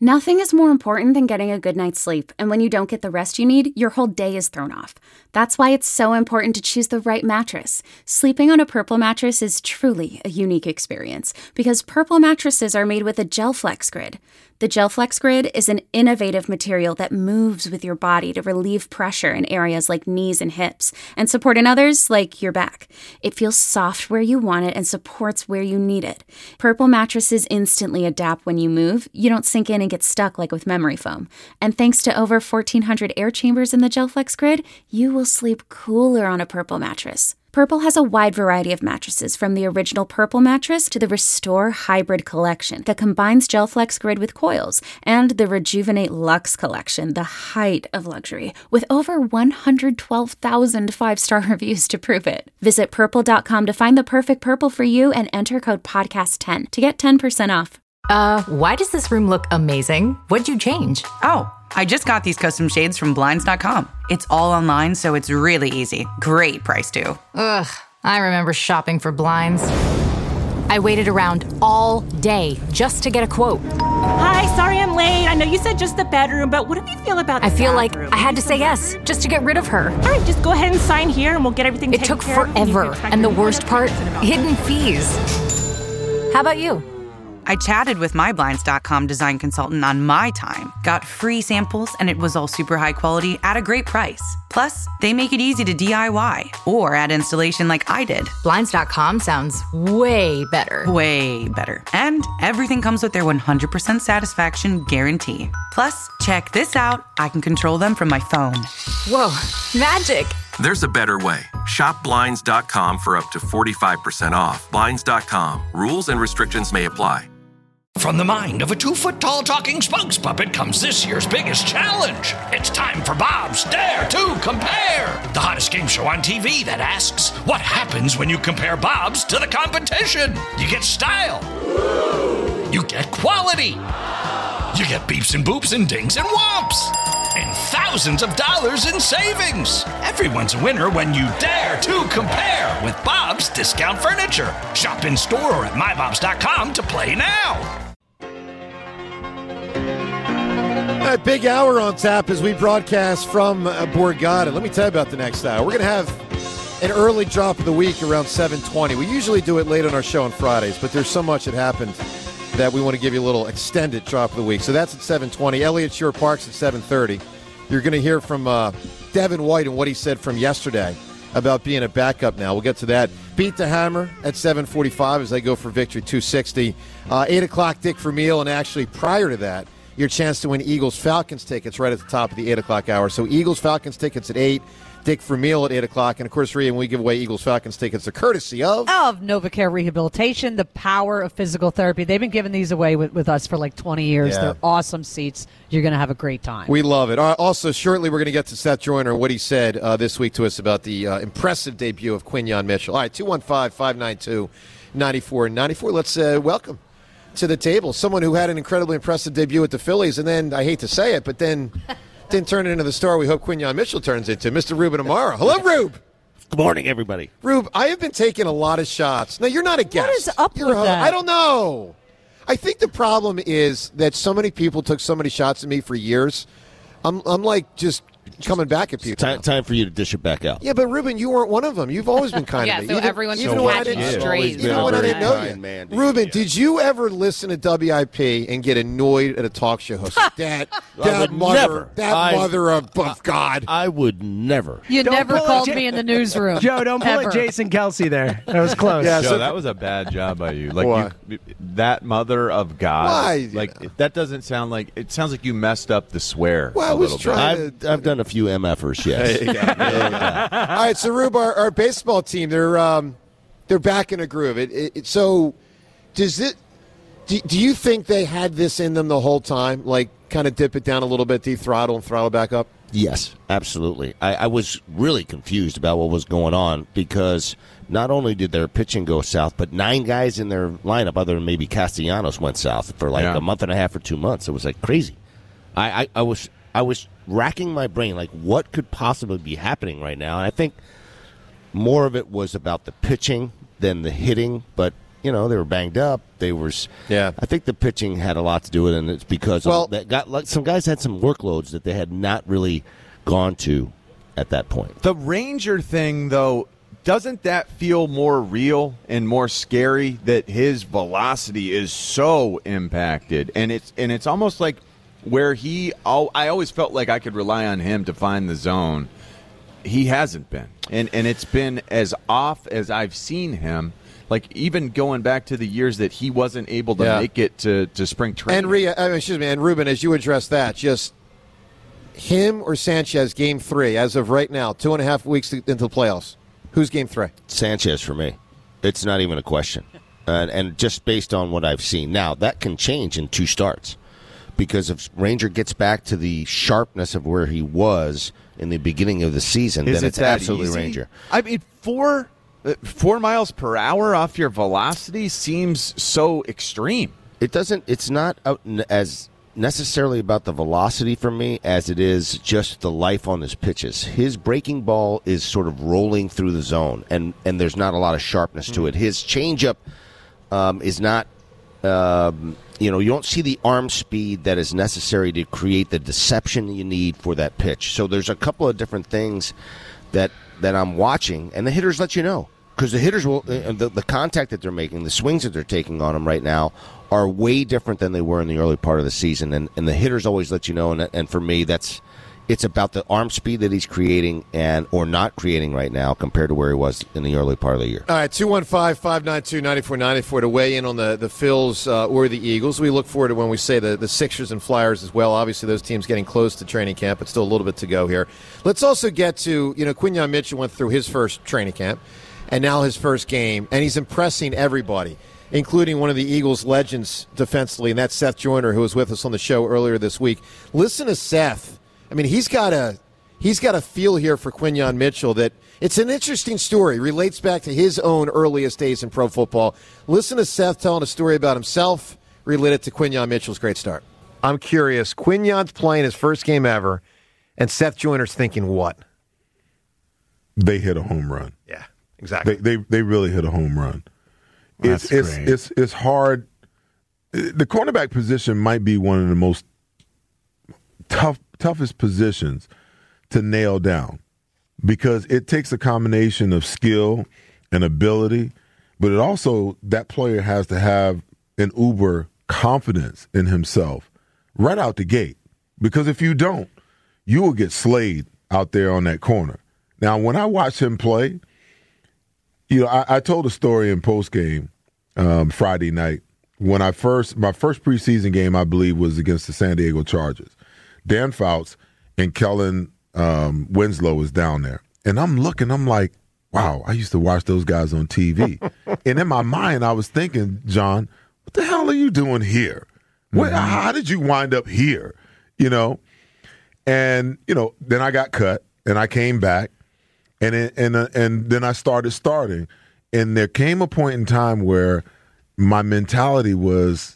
Nothing is more important than getting a good night's sleep, and when you don't get the rest you need, your whole day is thrown off. That's why it's so important to choose the right mattress. Sleeping on a Purple mattress is truly a unique experience, because Purple mattresses are made with a GelFlex Grid. The GelFlex Grid is an innovative material that moves with your body to relieve pressure in areas like knees and hips, and support in others like your back. It feels soft where you want it and supports where you need it. Purple mattresses instantly adapt when you move. You don't sink in and get stuck like with memory foam. And thanks to over 1,400 air chambers in the GelFlex Grid, you will sleep cooler on a Purple mattress. Purple has a wide variety of mattresses, from the original Purple mattress to the Restore Hybrid collection that combines GelFlex Grid with coils, and the Rejuvenate Luxe collection, the height of luxury, with over 112,000 five-star reviews to prove it. Visit Purple.com to find the perfect Purple for you and enter code PODCAST10 to get 10% off. Why does this room look amazing? What'd you change? Oh, I just got these custom shades from Blinds.com. It's all online, so it's really easy. Great price, too. Ugh, I remember shopping for blinds. I waited around all day just to get a quote. Hi, sorry I'm late. I know you said just the bedroom, but what do you feel about the I feel bathroom? like I had to say yes just to get rid of her. All right, just go ahead and sign here and we'll get everything taken care of. It took forever, and the worst part, hidden fees. How about you? I chatted with my Blinds.com design consultant on my time, got free samples, and it was all super high quality at a great price. Plus, they make it easy to DIY or add installation like I did. Blinds.com sounds way better. Way better. And everything comes with their 100% satisfaction guarantee. Plus, check this out. I can control them from my phone. Whoa, magic. There's a better way. Shop Blinds.com for up to 45% off. Blinds.com. Rules and restrictions may apply. From the mind of a 2-foot-tall talking spokes puppet comes this year's biggest challenge. It's time for Bob's Dare to Compare, the hottest game show on TV that asks, what happens when you compare Bob's to the competition? You get style. You get quality. You get beeps and boops and dings and whomps. And thousands of dollars in savings. Everyone's a winner when you dare to compare with Bob's Discount Furniture. Shop in store or at mybobs.com to play now. A big hour on tap as we broadcast from Borgata. Let me tell you about the next hour. We're going to have an early drop of the week around 7:20. We usually do it late on our show on Fridays, but there's so much that happened that we want to give you a little extended drop of the week. So that's at 7:20. Elliott Shore Parks at 7:30. You're going to hear from Devin White and what he said from yesterday about being a backup now. We'll get to that. Beat the Hammer at 7:45 as they go for victory 260. 8 o'clock, Dick Vermeil, and actually prior to that, your chance to win Eagles-Falcons tickets right at the top of the 8 o'clock hour. So Eagles-Falcons tickets at 8, Dick Vermeil at 8 o'clock. And, of course, Rhea, when we give away Eagles-Falcons tickets, they're courtesy of NovaCare Rehabilitation, the power of physical therapy. They've been giving these away with us for like 20 years. Yeah. They're awesome seats. You're going to have a great time. We love it. Also, shortly, we're going to get to Seth Joyner and what he said this week to us about the impressive debut of Quinyon Mitchell. All right, 215-592-9494. Let's welcome to the table someone who had an incredibly impressive debut at the Phillies, and then, I hate to say it, but then didn't turn it into the star we hope Quinyon Mitchell turns into, Mr. Ruben Amaro. Hello, Rube. Good morning, everybody. Rube, I have been taking a lot of shots. Now, you're not a guest. What is up with that? I don't know. I think the problem is that so many people took so many shots at me for years. I'm like just coming back at people. Time for you to dish it back out. Yeah, but Ruben, you weren't one of them. You've always been kind of me. So everyone should catch it straight. Even when I didn't know you. Ruben, did you ever listen to WIP and get annoyed at a talk show host? that mother of God. I would never. You never called me in the newsroom. Joe, don't pull a Jason Kelsey there. That was close. Yeah, Joe, that was a bad job by you. Like that mother of God. Why? Like that doesn't sound like it sounds like you messed up the swear. Well, I was trying to. I've done a few MFers, yes. All right, so Rube, our baseball team, they're back in a groove. So, does it? Do you think they had this in them the whole time? Like, kind of dip it down a little bit, de-throttle and throttle back up? Yes, absolutely. I was really confused about what was going on because not only did their pitching go south, but 9 guys in their lineup, other than maybe Castellanos, went south for like a month and a half or 2 months. It was like crazy. I was racking my brain, like what could possibly be happening right now? And I think more of it was about the pitching than the hitting, but they were banged up. I think the pitching had a lot to do with it, and it's because some guys had some workloads that they had not really gone to at that point. The Ranger thing, though, doesn't that feel more real and more scary that his velocity is so impacted? And it's almost like where I always felt like I could rely on him to find the zone. He hasn't been. And it's been as off as I've seen him. Like, even going back to the years that he wasn't able to make it to spring training. And Ruben, as you address that, just him or Sanchez, Game 3, as of right now, 2.5 weeks into the playoffs. Who's Game 3? Sanchez for me. It's not even a question. And just based on what I've seen. Now, that can change in 2 starts. Because if Ranger gets back to the sharpness of where he was in the beginning of the season, then it's absolutely easy? Ranger. I mean, 4 miles per hour off your velocity seems so extreme. It's not as necessarily about the velocity for me as it is just the life on his pitches. His breaking ball is sort of rolling through the zone, and there's not a lot of sharpness to it. His changeup is not, you don't see the arm speed that is necessary to create the deception you need for that pitch. So there's a couple of different things that I'm watching, and the hitters let you know. Because the hitters will, the contact that they're making, the swings that they're taking on them right now are way different than they were in the early part of the season. And the hitters always let you know. And for me, it's about the arm speed that he's creating or not creating right now compared to where he was in the early part of the year. All right, 215-592-9494 to weigh in on the Phils or the Eagles. We look forward to when we say the Sixers and Flyers as well. Obviously, those teams getting close to training camp, but still a little bit to go here. Let's also get to, Quinyon Mitchell went through his first training camp. And now his first game, and he's impressing everybody, including one of the Eagles' legends defensively, and that's Seth Joyner, who was with us on the show earlier this week. Listen to Seth. I mean, he's got a feel here for Quinyon Mitchell that it's an interesting story. Relates back to his own earliest days in pro football. Listen to Seth telling a story about himself related to Quinyon Mitchell's great start. I'm curious. Quinyon's playing his first game ever, and Seth Joyner's thinking what? They hit a home run. Yeah. Exactly. They really hit a home run. It's hard. The cornerback position might be one of the most toughest positions to nail down because it takes a combination of skill and ability, but it also, that player has to have an uber confidence in himself right out the gate, because if you don't, you will get slayed out there on that corner. Now, when I watch him play, I told a story in postgame Friday night when my first preseason game, I believe, was against the San Diego Chargers. Dan Fouts and Kellen Winslow was down there. And I'm like, wow, I used to watch those guys on TV. And in my mind, I was thinking, John, what the hell are you doing here? How did you wind up here? And, then I got cut and I came back. And then I started starting. And there came a point in time where my mentality was,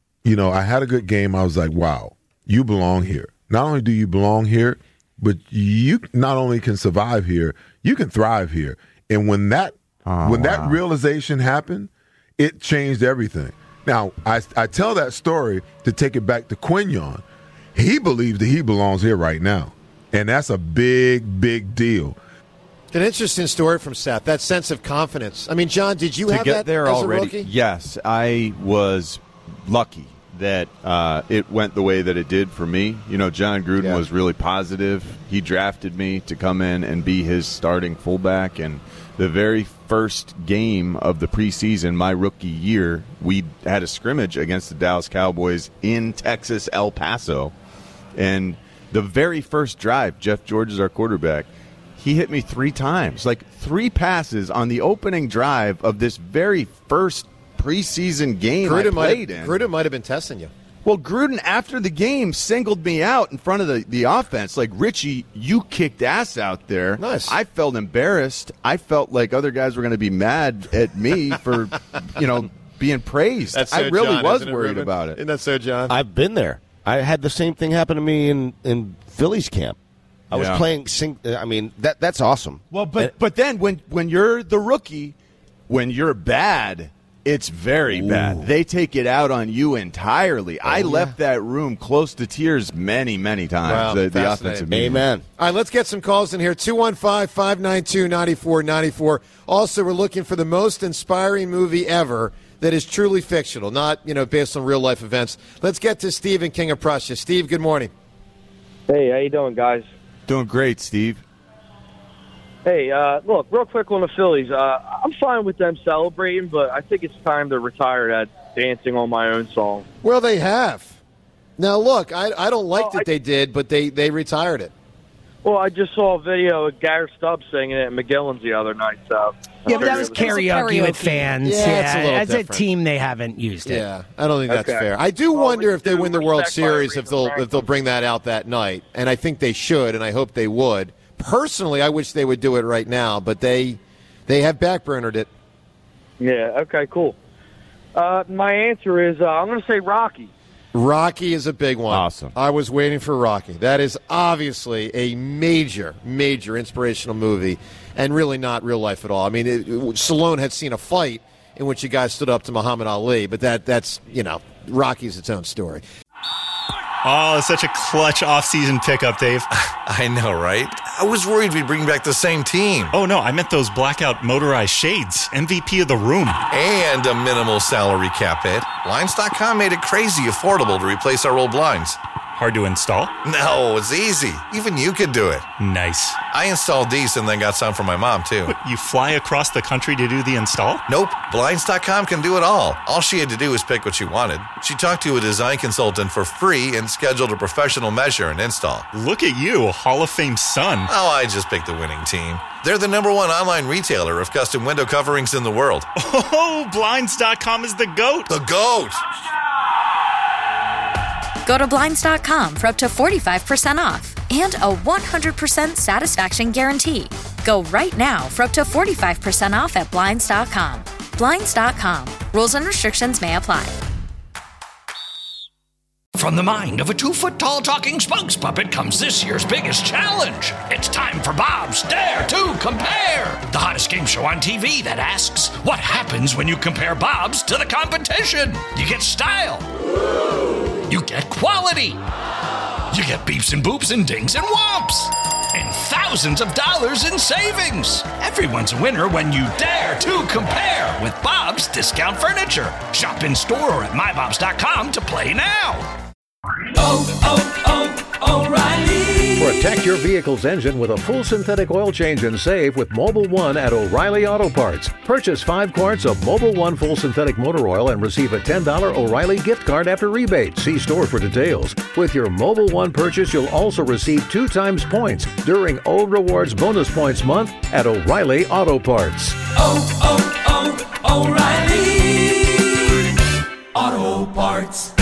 I had a good game. I was like, wow, you belong here. Not only do you belong here, but you not only can survive here, you can thrive here. And when that realization happened, it changed everything. Now, I tell that story to take it back to Quinyon. He believes that he belongs here right now. And that's a big, big deal. An interesting story from Seth, that sense of confidence. I mean, John, did you have that there as already? A rookie? Yes, I was lucky that it went the way that it did for me. John Gruden was really positive. He drafted me to come in and be his starting fullback. And the very first game of the preseason, my rookie year, we had a scrimmage against the Dallas Cowboys in Texas, El Paso. And the very first drive, Jeff George is our quarterback, he hit me 3 times, like 3 passes on the opening drive of this very first preseason game I played in. Gruden might have been testing you. Well, Gruden, after the game, singled me out in front of the offense. Like, Richie, you kicked ass out there. Nice. I felt embarrassed. I felt like other guys were going to be mad at me for, being praised. That's so I really John, was worried about it. Isn't that so, John? I've been there. I had the same thing happen to me in Phillies camp. I was playing. That's awesome. Well, but then when you're the rookie, when you're bad, It's very bad. They take it out on you entirely. I left that room close to tears many, many times. Wow, the offensive meeting. Amen. All right, let's get some calls in here. 215-592-9494. Also, we're looking for the most inspiring movie ever that is truly fictional, not, based on real-life events. Let's get to Steve and King of Prussia. Steve, good morning. Hey, how you doing, guys? Doing great, Steve. Hey, look, real quick on the Phillies. I'm fine with them celebrating, but I think it's time to retire that dancing on my own song. Well, they have. Now, look, I don't like that they did, but they retired it. Well, I just saw a video of Garrett Stubbs singing it at McGillen's the other night. So yeah, but that was karaoke with fans. Yeah, as a team, they haven't used it. Yeah, I don't think that's fair. I do wonder if they win the World Series if they'll bring that out that night, and I think they should, and I hope they would. Personally, I wish they would do it right now, but they have backburnered it. Yeah, okay, cool. My answer is I'm going to say Rocky. Rocky is a big one. Awesome. I was waiting for Rocky. That is obviously a major, major inspirational movie and really not real life at all. I mean, Stallone had seen a fight in which a guy stood up to Muhammad Ali, but that's Rocky's its own story. Oh, such a clutch off-season pickup, Dave. I know, right? I was worried we'd bring back the same team. Oh, no, I meant those blackout motorized shades. MVP of the room. And a minimal salary cap hit. Blinds.com made it crazy affordable to replace our old blinds. Hard to install? No, it's easy. Even you could do it. Nice. I installed these and then got some for my mom, too. What, you fly across the country to do the install? Nope. Blinds.com can do it all. All she had to do was pick what she wanted. She talked to a design consultant for free and scheduled a professional measure and install. Look at you, Hall of Fame son. Oh, I just picked the winning team. They're the #1 online retailer of custom window coverings in the world. Oh, Blinds.com is the GOAT. The GOAT! Go to Blinds.com for up to 45% off and a 100% satisfaction guarantee. Go right now for up to 45% off at Blinds.com. Blinds.com. Rules and restrictions may apply. From the mind of a 2-foot-tall talking spokes puppet comes this year's biggest challenge. It's time for Bob's Dare to Compare, the hottest game show on TV that asks, what happens when you compare Bob's to the competition? You get style. You get quality. You get beeps and boops and dings and whomps. And thousands of dollars in savings. Everyone's a winner when you dare to compare with Bob's Discount Furniture. Shop in store or at mybobs.com to play now. O'Reilly. Protect your vehicle's engine with a full synthetic oil change and save with Mobil 1 at O'Reilly Auto Parts. Purchase 5 quarts of Mobil 1 full synthetic motor oil and receive a $10 O'Reilly gift card after rebate. See store for details. With your Mobil 1 purchase, you'll also receive 2 times points during O Rewards Bonus Points Month at O'Reilly Auto Parts. O'Reilly Auto Parts.